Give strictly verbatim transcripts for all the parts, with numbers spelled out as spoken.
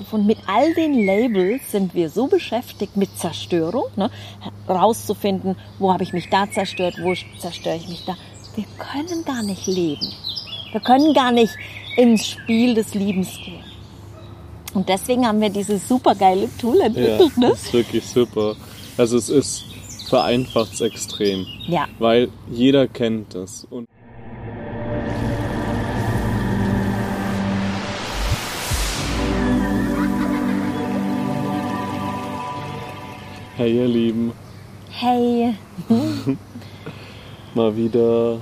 drauf. Und mit all den Labels sind wir so beschäftigt mit Zerstörung, ne? Rauszufinden, wo habe ich mich da zerstört, wo zerstöre ich mich da. Wir können gar nicht leben. Wir können gar nicht ins Spiel des Liebens gehen. Und deswegen haben wir dieses super geile Tool entwickelt. Ja, ne? das ist wirklich super. Also es ist vereinfacht extrem. Ja. Weil jeder kennt das. Und hey ihr Lieben, Hey. mal wieder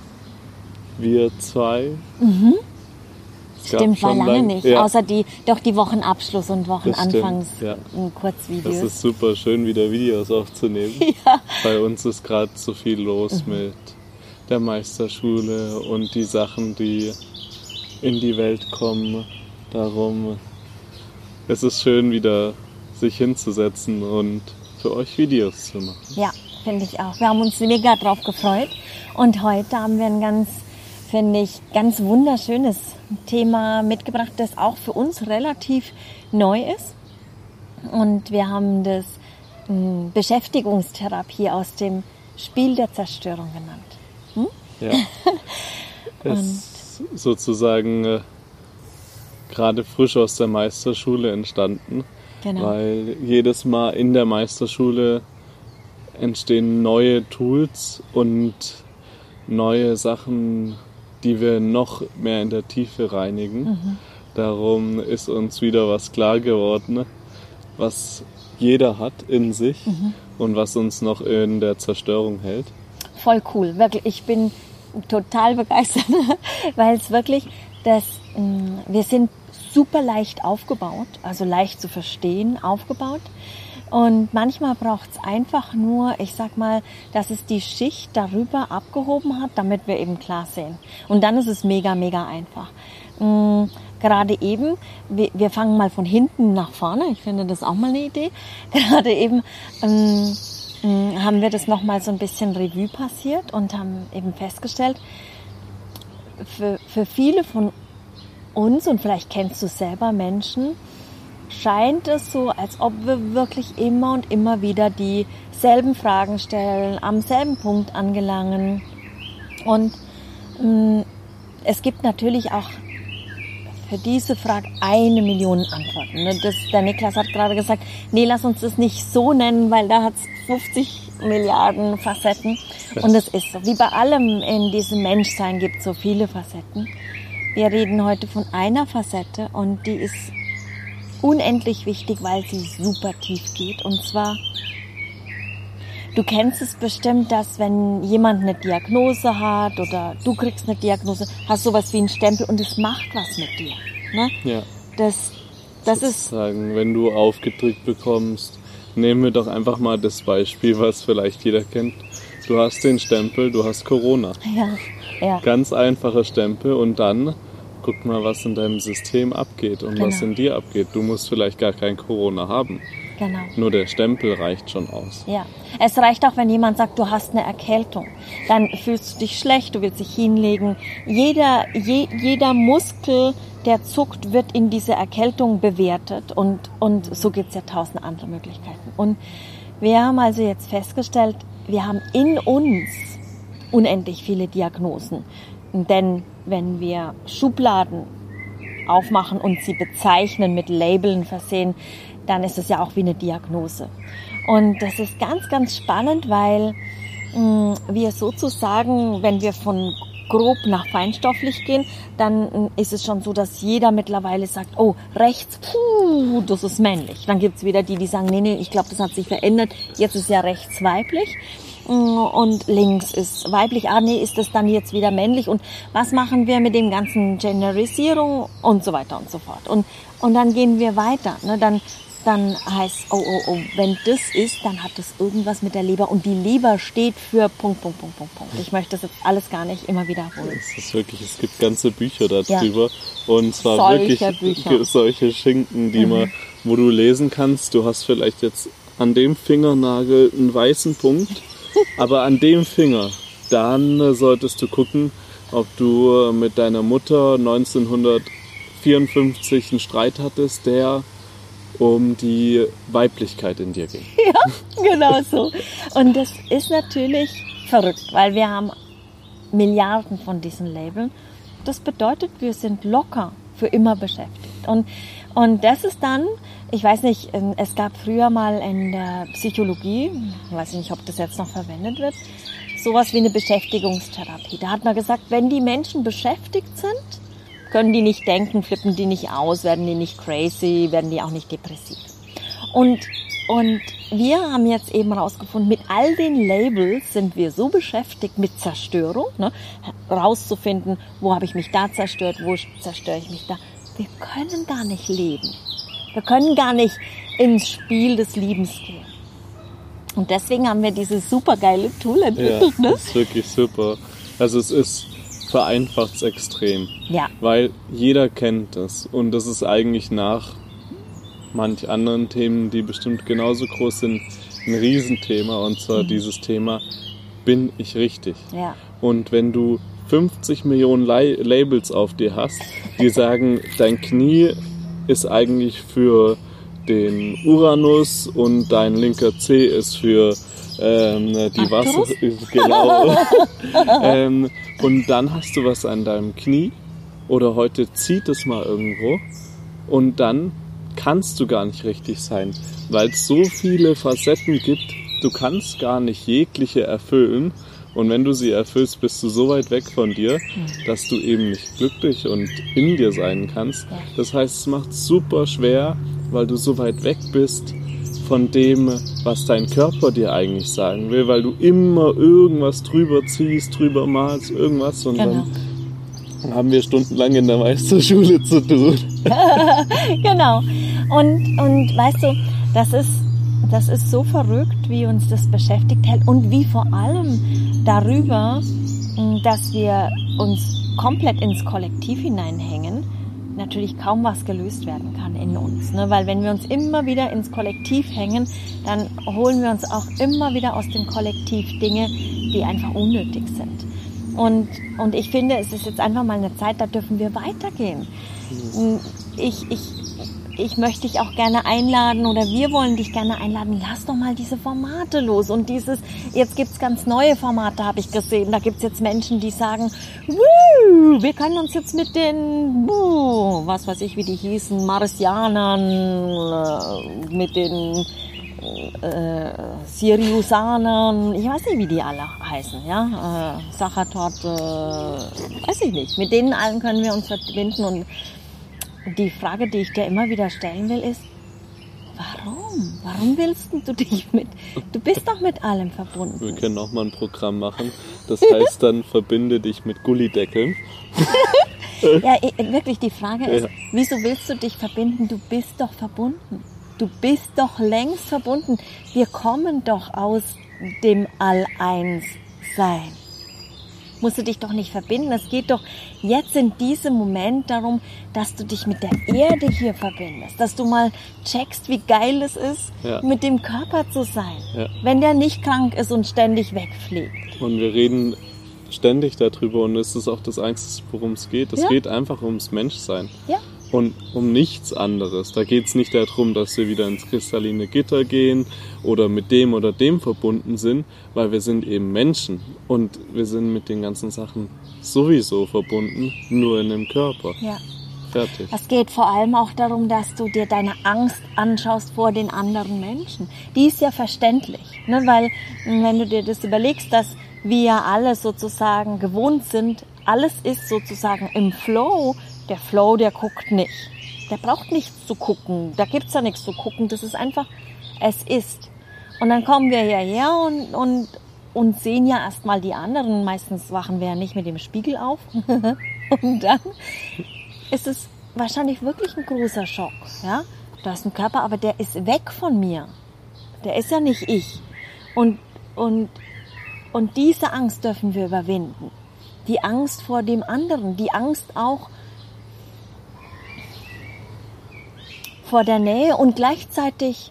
wir zwei. Mhm. Es gab Stimmt, war schon lange lang- nicht. Ja, Außer die, doch die Wochenabschluss und das stimmt, Wochenanfangs ja. Kurzvideos. Das ist super schön, wieder Videos aufzunehmen. Ja. Bei uns ist gerade so viel los Mhm. mit der Meisterschule und die Sachen, die in die Welt kommen. Darum es ist schön, wieder sich hinzusetzen und für euch Videos zu machen. Ja, finde ich auch. Wir haben uns mega drauf gefreut. Und heute haben wir ein ganz, finde ich, ganz wunderschönes Thema mitgebracht, das auch für uns relativ neu ist. Und wir haben das mh, Beschäftigungstherapie aus dem Spiel der Zerstörung genannt. Hm? Ja. Es ist sozusagen äh, gerade frisch aus der Meisterschule entstanden. Genau. Weil jedes Mal in der Meisterschule entstehen neue Tools und neue Sachen, die wir noch mehr in der Tiefe reinigen. Mhm. Darum ist uns wieder was klar geworden, was jeder hat in sich Mhm. und was uns noch in der Zerstörung hält. Voll cool, wirklich. Ich bin total begeistert, weil es wirklich, das, mh, wir sind super leicht aufgebaut, also leicht zu verstehen aufgebaut. Und manchmal braucht es einfach nur, ich sag mal, dass es die Schicht darüber abgehoben hat, damit wir eben klar sehen. Und dann ist es mega, mega einfach. Mhm, gerade eben, wir, wir fangen mal von hinten nach vorne, ich finde das auch mal eine Idee. Gerade eben ähm, haben wir das nochmal so ein bisschen Revue passiert und haben eben festgestellt, für, für viele von uns, und vielleicht kennst du selber Menschen, scheint es so, als ob wir wirklich immer und immer wieder dieselben Fragen stellen, am selben Punkt angelangen. Und mh, es gibt natürlich auch für diese Frage eine Million Antworten. Ne? Das, der Niklas hat gerade gesagt, nee, lass uns das nicht so nennen, weil da hat es fünfzig Milliarden Facetten. Und das ist so. Wie bei allem in diesem Menschsein gibt es so viele Facetten. Wir reden heute von einer Facette und die ist unendlich wichtig, weil sie super tief geht. Und zwar, du kennst es bestimmt, dass wenn jemand eine Diagnose hat oder du kriegst eine Diagnose, hast sowas wie einen Stempel und es macht was mit dir. Ne? Ja. Das, das ist Sozusagen, wenn du aufgedrückt bekommst, nehmen wir doch einfach mal das Beispiel, was vielleicht jeder kennt. Du hast den Stempel, du hast Corona. ja, ja. Ganz einfacher Stempel und dann guck mal, was in deinem System abgeht und Genau. was in dir abgeht. Du musst vielleicht gar kein Corona haben. Genau. Nur der Stempel reicht schon aus. Ja, es reicht auch, wenn jemand sagt, du hast eine Erkältung. Dann fühlst du dich schlecht, du willst dich hinlegen. Jeder, je, jeder Muskel, der zuckt, wird in diese Erkältung bewertet. Und, und so gibt es ja tausend andere Möglichkeiten. Und wir haben also jetzt festgestellt, wir haben in uns unendlich viele Diagnosen. Denn wenn wir Schubladen aufmachen und sie bezeichnen, mit Labeln versehen, dann ist es ja auch wie eine Diagnose. Und das ist ganz, ganz spannend, weil mh, wir sozusagen, wenn wir von grob nach feinstofflich gehen, dann ist es schon so, dass jeder mittlerweile sagt, oh, rechts, puh, das ist männlich. Dann gibt's wieder die, die sagen, nee, nee, ich glaube, das hat sich verändert, jetzt ist ja rechts weiblich. Und links ist weiblich, ah nee, ist das dann jetzt wieder männlich und was machen wir mit dem ganzen Genderisierung und so weiter und so fort. Und, und dann gehen wir weiter, ne? dann, dann heißt, oh, oh, oh, wenn das ist, dann hat das irgendwas mit der Leber und die Leber steht für Punkt, Punkt, Punkt, Punkt, Punkt. Ich möchte das jetzt alles gar nicht immer wiederholen. Es ist wirklich, es gibt ganze Bücher darüber Ja. und zwar Solche wirklich Bücher. solche Schinken, die Mhm. man, wo du lesen kannst, du hast vielleicht jetzt an dem Fingernagel einen weißen Punkt, aber an dem Finger, dann solltest du gucken, ob du mit deiner Mutter neunzehnhundertvierundfünfzig einen Streit hattest, der um die Weiblichkeit in dir ging. Ja, genau so. Und das ist natürlich verrückt, weil wir haben Milliarden von diesen Labeln. Das bedeutet, wir sind locker für immer beschäftigt. Und, und das ist dann, ich weiß nicht, es gab früher mal in der Psychologie, ich weiß nicht, ob das jetzt noch verwendet wird, sowas wie eine Beschäftigungstherapie. Da hat man gesagt, wenn die Menschen beschäftigt sind, können die nicht denken, flippen die nicht aus, werden die nicht crazy, werden die auch nicht depressiv. Und, und wir haben jetzt eben herausgefunden, mit all den Labels sind wir so beschäftigt mit Zerstörung, ne, rauszufinden, wo habe ich mich da zerstört, wo zerstöre ich mich da. Wir können gar nicht leben. Wir können gar nicht ins Spiel des Liebens gehen. Und deswegen haben wir dieses super geile Tool entwickelt. Ja, ne? das ist wirklich super. Also es ist vereinfacht extrem, Ja. weil jeder kennt das und das ist eigentlich nach manch anderen Themen, die bestimmt genauso groß sind, ein Riesenthema und zwar mhm. dieses Thema, bin ich richtig? Ja. Und wenn du fünfzig Millionen La- Labels auf dir hast, die sagen, dein Knie ist eigentlich für den Uranus und dein linker Zeh ist für ähm, die Wasser, genau. ähm, und dann hast du was an deinem Knie oder heute zieht es mal irgendwo und dann kannst du gar nicht richtig sein, weil es so viele Facetten gibt, du kannst gar nicht jegliche erfüllen und wenn du sie erfüllst, bist du so weit weg von dir, dass du eben nicht glücklich und in dir sein kannst. Das heißt, es macht es super schwer, weil du so weit weg bist von dem, was dein Körper dir eigentlich sagen will, weil du immer irgendwas drüber ziehst, drüber malst, irgendwas und Genau. dann haben wir stundenlang in der Meisterschule zu tun. Genau. Und, und weißt du, das ist, das ist so verrückt, wie uns das beschäftigt hält und wie vor allem darüber, dass wir uns komplett ins Kollektiv hineinhängen, natürlich kaum was gelöst werden kann in uns. Ne? Weil wenn wir uns immer wieder ins Kollektiv hängen, dann holen wir uns auch immer wieder aus dem Kollektiv Dinge, die einfach unnötig sind. Und, und ich finde, es ist jetzt einfach mal eine Zeit, da dürfen wir weitergehen. Ich, ich, ich möchte dich auch gerne einladen oder wir wollen dich gerne einladen, lass doch mal diese Formate los. Und dieses, jetzt gibt's ganz neue Formate, habe ich gesehen. Da gibt's jetzt Menschen, die sagen, Woo, wir können uns jetzt mit den, uh, was weiß ich, wie die hießen, Marsianern, mit den äh, Siriusanern, ich weiß nicht, wie die alle heißen, ja, äh, Sachatot, äh, weiß ich nicht. Mit denen allen können wir uns verbinden und die Frage, die ich dir immer wieder stellen will, ist, warum? Warum willst du dich mit, du bist doch mit allem verbunden. Wir können auch mal ein Programm machen, das heißt dann, verbinde dich mit Gullideckeln. Ja, wirklich, die Frage ist, Ja. wieso willst du dich verbinden? Du bist doch verbunden. Du bist doch längst verbunden. Wir kommen doch aus dem All-Eins-Sein. Musst du dich doch nicht verbinden. Es geht doch jetzt in diesem Moment darum, dass du dich mit der Erde hier verbindest. Dass du mal checkst, wie geil es ist, Ja. mit dem Körper zu sein. Ja. Wenn der nicht krank ist und ständig wegfliegt. Und wir reden ständig darüber und es ist auch das Einzige, worum es geht. Es Ja. geht einfach ums Menschsein. Ja. Und um nichts anderes. Da geht es nicht darum, dass wir wieder ins kristalline Gitter gehen oder mit dem oder dem verbunden sind, weil wir sind eben Menschen und wir sind mit den ganzen Sachen sowieso verbunden, nur in dem Körper. Ja. Fertig. Es geht vor allem auch darum, dass du dir deine Angst anschaust vor den anderen Menschen. Die ist ja verständlich, ne? Weil wenn du dir das überlegst, dass wir alle sozusagen gewohnt sind, alles ist sozusagen im Flow. Der Flow, der guckt nicht. Der braucht nichts zu gucken. Da gibt's ja nichts zu gucken. Das ist einfach, es ist. Und dann kommen wir hierher und, und, und sehen ja erstmal die anderen. Meistens wachen wir ja nicht mit dem Spiegel auf. Und dann ist es wahrscheinlich wirklich ein großer Schock. Ja? Du hast einen Körper, aber der ist weg von mir. Der ist ja nicht ich. Und, und, und diese Angst dürfen wir überwinden. Die Angst vor dem anderen. Die Angst auch vor der Nähe und gleichzeitig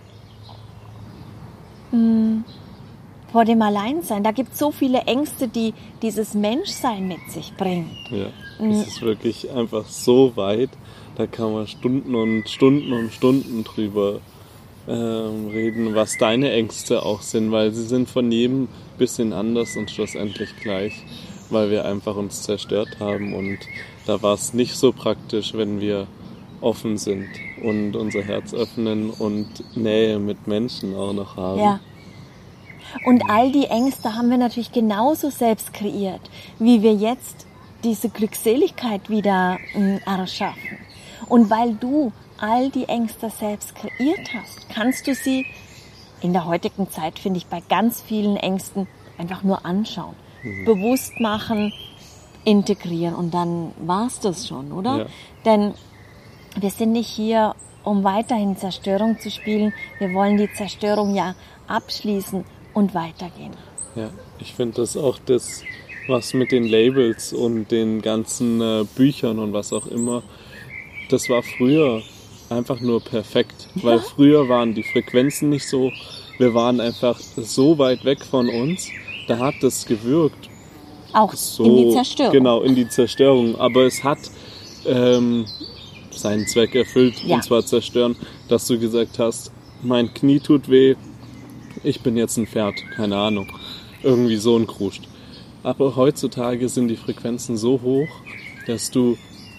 mh, vor dem Alleinsein. Da gibt es so viele Ängste, die dieses Menschsein mit sich bringen. Ja, es ist wirklich einfach so weit Da kann man Stunden und Stunden und Stunden drüber ähm, reden, was deine Ängste auch sind, weil sie sind von jedem ein bisschen anders und schlussendlich gleich, weil wir einfach uns zerstört haben und da war es nicht so praktisch, wenn wir offen sind und unser Herz öffnen und Nähe mit Menschen auch noch haben. Ja. Und all die Ängste haben wir natürlich genauso selbst kreiert, wie wir jetzt diese Glückseligkeit wieder mh, erschaffen. Und weil du all die Ängste selbst kreiert hast, kannst du sie in der heutigen Zeit, finde ich, bei ganz vielen Ängsten einfach nur anschauen, mhm. bewusst machen, integrieren und dann war's das schon, oder? Ja. Denn wir sind nicht hier, um weiterhin Zerstörung zu spielen. Wir wollen die Zerstörung ja abschließen und weitergehen. Ja, ich finde das auch das, was mit den Labels und den ganzen äh, Büchern und was auch immer, das war früher einfach nur perfekt, ja. Weil früher waren die Frequenzen nicht so, wir waren einfach so weit weg von uns, da hat das gewirkt. Auch so, in die Zerstörung. Genau, in die Zerstörung, aber es hat ähm, seinen Zweck erfüllt, ja. Und zwar zerstören, dass du gesagt hast, mein Knie tut weh, ich bin jetzt ein Pferd, keine Ahnung, irgendwie so ein Kruscht. Aber heutzutage sind die Frequenzen so hoch, dass du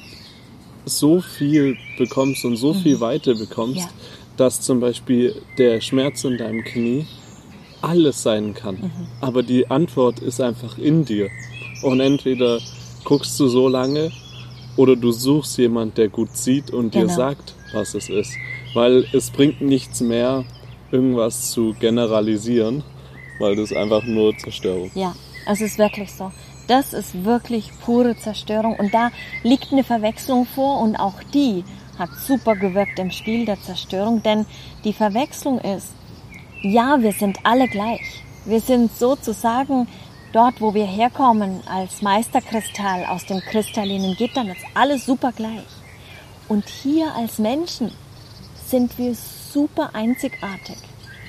so viel bekommst und so mhm. viel Weite bekommst, ja. dass zum Beispiel der Schmerz in deinem Knie alles sein kann. Mhm. Aber die Antwort ist einfach in dir. Und entweder guckst du so lange oder du suchst jemand, der gut sieht und genau. dir sagt, was es ist. Weil es bringt nichts mehr, irgendwas zu generalisieren, weil das ist einfach nur Zerstörung. Ja, es ist wirklich so. Das ist wirklich pure Zerstörung und da liegt eine Verwechslung vor und auch die hat super gewirkt im Spiel der Zerstörung, denn die Verwechslung ist, ja, wir sind alle gleich. Wir sind sozusagen dort, wo wir herkommen, als Meisterkristall aus dem kristallinen Gittern, ist alles super gleich. Und hier als Menschen sind wir super einzigartig.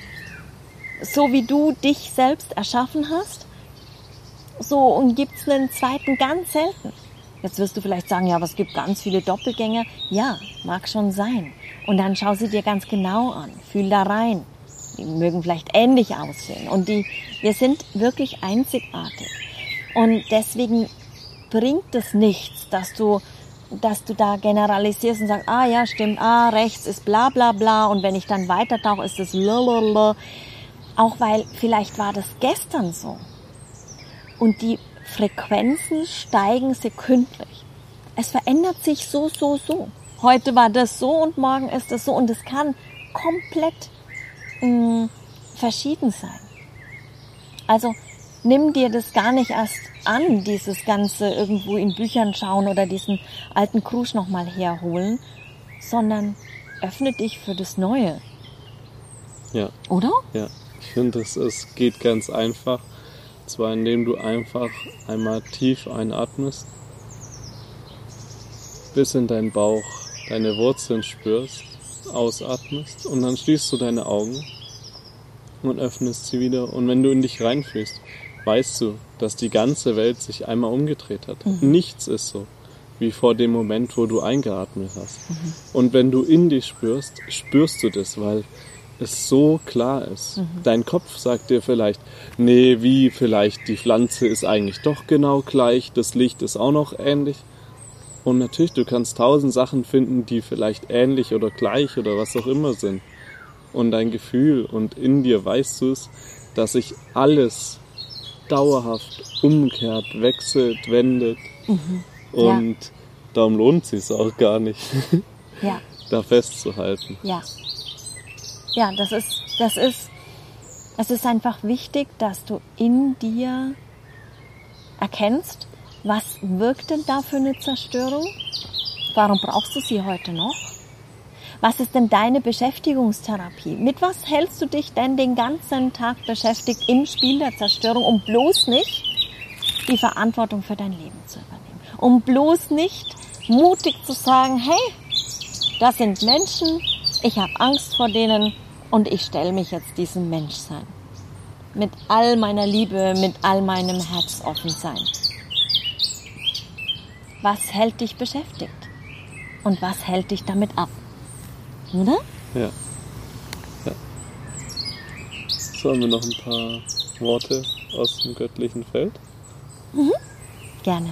So wie du dich selbst erschaffen hast, so und gibt's einen zweiten ganz selten. Jetzt wirst du vielleicht sagen, ja, aber es gibt ganz viele Doppelgänger. Ja, mag schon sein. Und dann schau sie dir ganz genau an, fühl da rein. Die mögen vielleicht ähnlich aussehen. Und die, wir sind wirklich einzigartig. Und deswegen bringt es nichts, dass du, dass du da generalisierst und sagst, ah ja, stimmt, ah, rechts ist bla bla bla. Und wenn ich dann weitertauche, ist es lalalala. Auch weil vielleicht war das gestern so. Und die Frequenzen steigen sekündlich. Es verändert sich so, so, so. Heute war das so und morgen ist das so. Und es kann komplett mh, verschieden sein. Also nimm dir das gar nicht erst an, dieses Ganze irgendwo in Büchern schauen oder diesen alten Krusch nochmal herholen, sondern öffne dich für das Neue. Ja. Oder? Ja, ich finde, es, es geht ganz einfach. Und zwar indem du einfach einmal tief einatmest, bis in deinen Bauch deine Wurzeln spürst, ausatmest und dann schließt du deine Augen und öffnest sie wieder. Und wenn du in dich reinfühlst, weißt du, dass die ganze Welt sich einmal umgedreht hat. Mhm. Nichts ist so wie vor dem Moment, wo du eingeatmet hast. Mhm. Und wenn du in dich spürst, spürst du das, weil es so klar ist. Mhm. Dein Kopf sagt dir vielleicht, nee, wie, vielleicht die Pflanze ist eigentlich doch genau gleich, das Licht ist auch noch ähnlich. Und natürlich, du kannst tausend Sachen finden, die vielleicht ähnlich oder gleich oder was auch immer sind. Und dein Gefühl und in dir weißt du es, dass sich alles dauerhaft umkehrt, wechselt, wendet. Mhm. Und ja. Darum lohnt es sich auch gar nicht, ja. da festzuhalten. Ja. Ja, das ist, das ist, es ist einfach wichtig, dass du in dir erkennst, was wirkt denn da für eine Zerstörung? Warum brauchst du sie heute noch? Was ist denn deine Beschäftigungstherapie? Mit was hältst du dich denn den ganzen Tag beschäftigt im Spiel der Zerstörung, um bloß nicht die Verantwortung für dein Leben zu übernehmen? Um bloß nicht mutig zu sagen, hey, das sind Menschen, ich habe Angst vor denen und ich stelle mich jetzt diesem Menschsein. Mit all meiner Liebe, mit all meinem Herzoffensein. Was hält dich beschäftigt? und was hält dich damit ab. Oder? Ja. ja. Sollen wir noch ein paar Worte aus dem göttlichen Feld? Mhm. Gerne.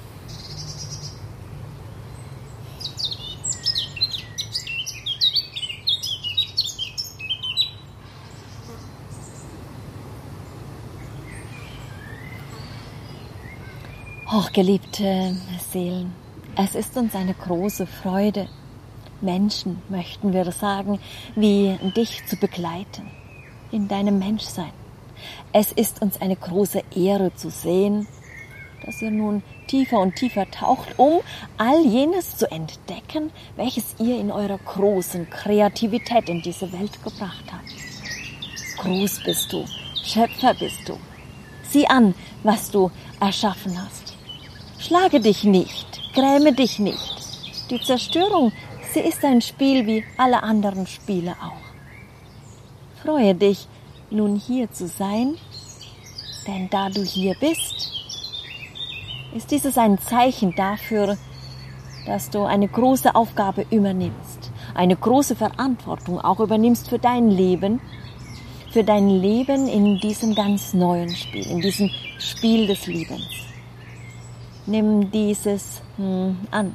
Hochgeliebte Seelen, es ist uns eine große Freude, Menschen, möchten wir sagen, wie dich zu begleiten in deinem Menschsein. Es ist uns eine große Ehre zu sehen, dass ihr nun tiefer und tiefer taucht, um all jenes zu entdecken, welches ihr in eurer großen Kreativität in diese Welt gebracht habt. Groß bist du, Schöpfer bist du. Sieh an, was du erschaffen hast. Schlage dich nicht, gräme dich nicht. Die Zerstörung, sie ist ein Spiel wie alle anderen Spiele auch. Freue dich, nun hier zu sein, denn da du hier bist, ist dieses ein Zeichen dafür, dass du eine große Aufgabe übernimmst, eine große Verantwortung auch übernimmst für dein Leben, für dein Leben in diesem ganz neuen Spiel, in diesem Spiel des Lebens. Nimm dieses hm, an.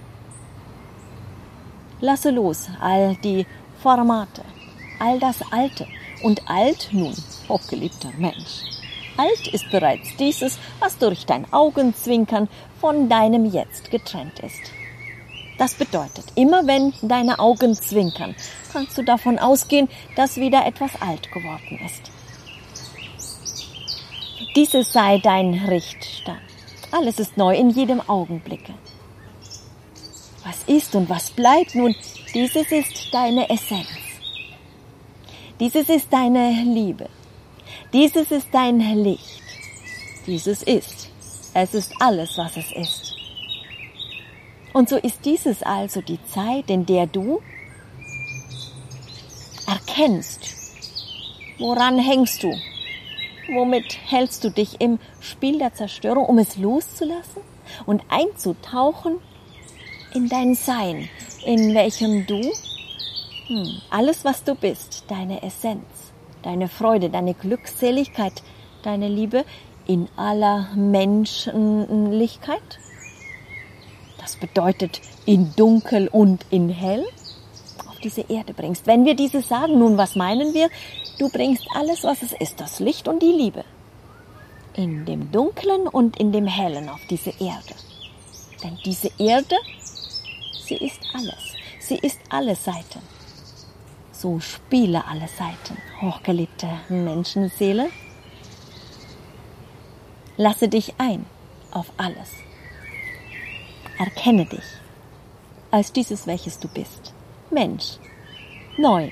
Lasse los all die Formate, all das Alte. Und alt nun, hochgeliebter Mensch, alt ist bereits dieses, was durch dein Augenzwinkern von deinem Jetzt getrennt ist. Das bedeutet, immer wenn deine Augen zwinkern, kannst du davon ausgehen, dass wieder etwas alt geworden ist. Dieses sei dein Richtstand. Alles ist neu in jedem Augenblicke. Was ist und was bleibt nun, dieses ist deine Essenz. Dieses ist deine Liebe. Dieses ist dein Licht. Dieses ist. Es ist alles, was es ist. Und so ist dieses also die Zeit, in der du erkennst, woran hängst du, womit hältst du dich im Spiel der Zerstörung, um es loszulassen und einzutauchen in dein Sein, in welchem du hm, alles, was du bist, deine Essenz, deine Freude, deine Glückseligkeit, deine Liebe in aller Menschlichkeit, das bedeutet in Dunkel und in Hell, auf diese Erde bringst. Wenn wir dieses sagen, nun, was meinen wir? Du bringst alles, was es ist, das Licht und die Liebe, in dem Dunklen und in dem Hellen auf diese Erde. Denn diese Erde, sie ist alles. Sie ist alle Seiten. So spiele alle Seiten, hochgeliebte Menschenseele. Lasse dich ein auf alles. Erkenne dich als dieses, welches du bist. Mensch, neu,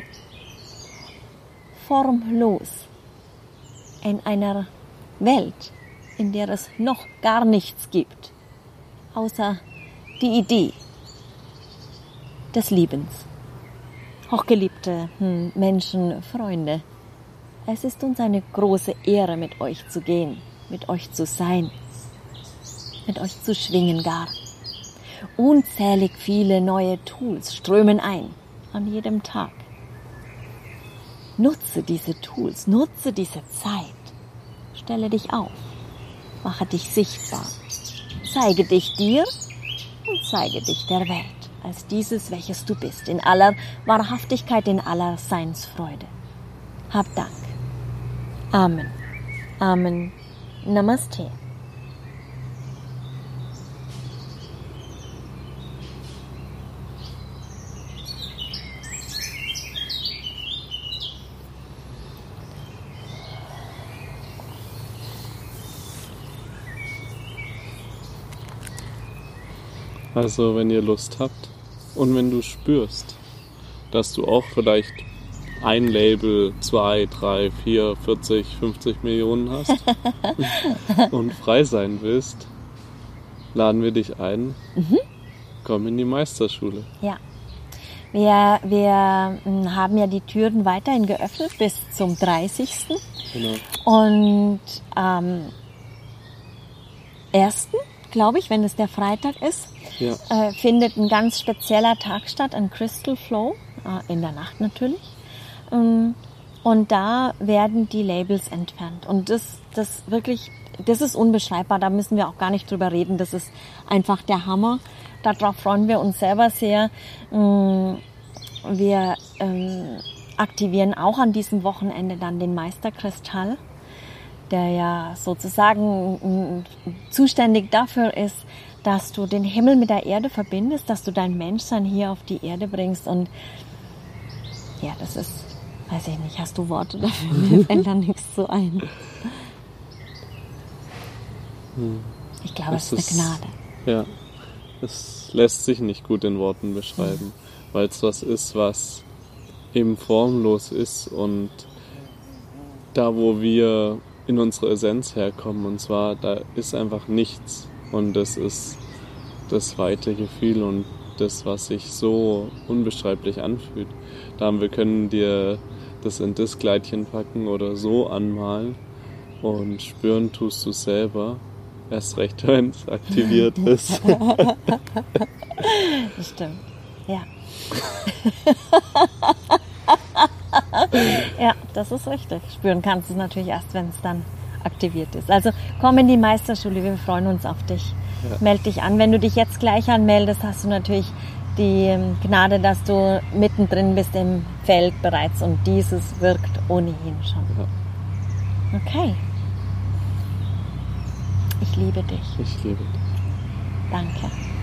formlos, in einer Welt, in der es noch gar nichts gibt, außer die Idee des Liebens. Hochgeliebte Menschen, Freunde, es ist uns eine große Ehre, mit euch zu gehen, mit euch zu sein, mit euch zu schwingen gar. Unzählig viele neue Tools strömen ein, an jedem Tag. Nutze diese Tools, nutze diese Zeit. Stelle dich auf, mache dich sichtbar, zeige dich dir und zeige dich der Welt als dieses, welches du bist, in aller Wahrhaftigkeit, in aller Seinsfreude. Hab Dank. Amen. Amen. Namaste. Also wenn ihr Lust habt und wenn du spürst, dass du auch vielleicht ein Label, zwei, drei, vier, vierzig, fünfzig Millionen hast und frei sein willst, laden wir dich ein, mhm. komm in die Meisterschule. Ja, wir, wir haben ja die Türen weiterhin geöffnet bis zum dreißigsten Genau. Und am ersten glaube ich, wenn es der Freitag ist, Ja. äh, findet ein ganz spezieller Tag statt, ein Crystal Flow, äh, in der Nacht natürlich. Ähm, und da werden die Labels entfernt. Und das, das wirklich, das ist unbeschreibbar, da müssen wir auch gar nicht drüber reden. Das ist einfach der Hammer. Darauf freuen wir uns selber sehr. Ähm, wir ähm, aktivieren auch an diesem Wochenende dann den Meisterkristall, der ja sozusagen zuständig dafür ist, dass du den Himmel mit der Erde verbindest, dass du dein Menschsein hier auf die Erde bringst. Und ja, das ist, weiß ich nicht, hast du Worte dafür? Mir fällt da nichts so ein. Ich glaube, es ist eine Gnade. Ja, es lässt sich nicht gut in Worten beschreiben, mhm. weil es was ist, was eben formlos ist und da, wo wir in unsere Essenz herkommen, und zwar, da ist einfach nichts und das ist das weite Gefühl und das, was sich so unbeschreiblich anfühlt. Da wir können dir das in das Kleidchen packen oder so anmalen und spüren tust du selber, erst recht, wenn es aktiviert ist. Das stimmt, ja. Ja, das ist richtig. Spüren kannst du es natürlich erst, wenn es dann aktiviert ist. Also komm in die Meisterschule, wir freuen uns auf dich. Ja. Meld dich an. Wenn du dich jetzt gleich anmeldest, hast du natürlich die Gnade, dass du mittendrin bist im Feld bereits und dieses wirkt ohnehin schon. Ja. Okay. Ich liebe dich. Ich liebe dich. Danke.